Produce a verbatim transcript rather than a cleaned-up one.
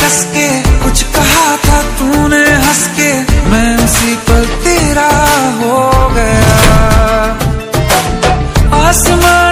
कस के कुछ कहा था तूने हंस के, मैं उसी पर तेरा हो गया। आसमां